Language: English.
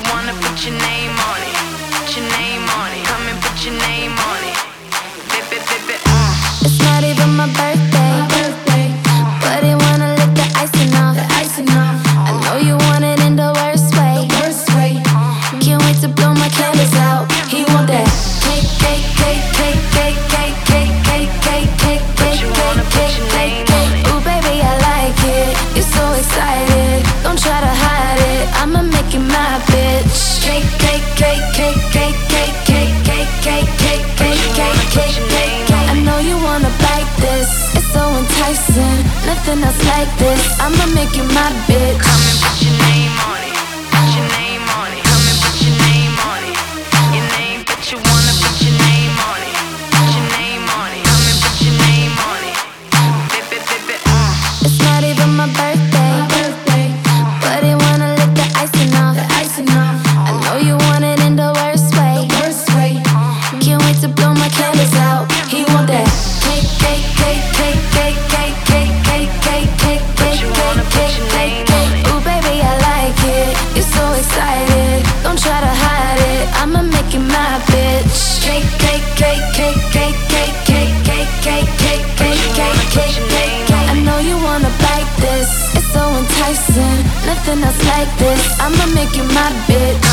wanna put your name on it. Put your name on it. Come and put your name on it. Baby, baby, It's not even my birthday, but they wanna lick the icing off. I know you want it in the worst way. Can't wait to blow my candles out. He want that cake, cake, cake, cake, cake, cake, cake, cake, cake, cake, cake, cake, cake, cake. Ooh, baby, I like it. You're so excited. Don't try to hide it. I'ma make you my bitch. Cake, cake, cake, cake, cake, cake, cake, cake, cake, cake, cake, cake, cake, cake. I know you wanna bite this. It's so enticing. Nothing else like this. I'ma make you my bitch. come and put your name on it. Put your name on it. Come and put your name on it. Your name, but you wanna put your name on it. Put your name on it. Come and put your name on it. Baby, baby, It's not even my birthday, but they wanna lick the icing off. I know you want it in the worst way. Can't wait to blow my candles out. He want that cake, cake, cake, cake, cake, cake, cake, cake, cake, cake, cake, cake, cake, cake. Ooh, baby, I like it. You're so excited. Don't try to hide it. I'ma make you my bitch. Cake, cake, cake, cake, cake, cake, cake, cake, cake, cake, cake, cake, cake, cake. I know you wanna bite this. It's so enticing. Nothing else like this. I'ma make you my bitch.